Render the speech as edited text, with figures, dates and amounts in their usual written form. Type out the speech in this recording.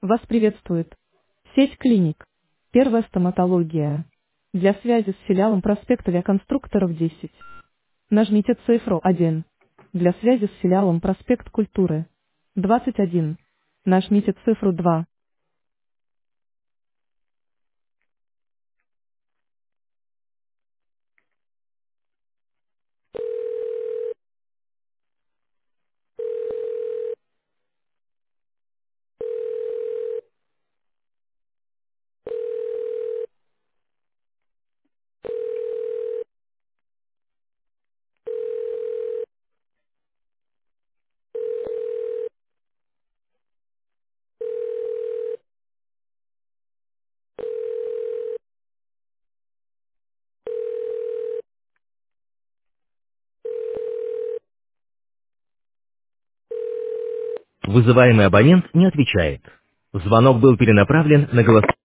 Вас приветствует сеть клиник. Первая стоматология. Для связи с филиалом проспект Авиаконструкторов 10. Нажмите цифру 1. Для связи с филиалом проспект Культуры 21. Нажмите цифру 2. Вызываемый абонент не отвечает. Звонок был перенаправлен на голос...